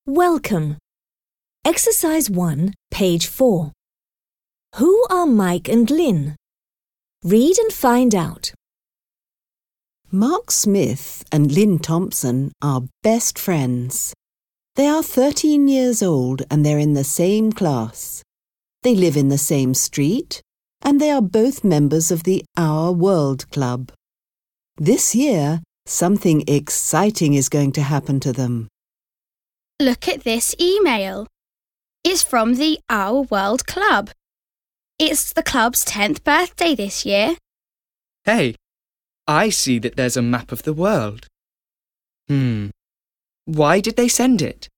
Welcome. Exercise 1, page 4. Who are Mike and Lynn? Read and find out. Mark Smith and Lynn Thompson are best friends. They are 13 years old and they're in the same class. They live in the same street and they are both members of the Our World Club. This year, something exciting is going to happen to them. Look at this email. It's from the Our World Club. It's the club's 10th birthday this year. Hey, I see that there's a map of the world. Why did they send it?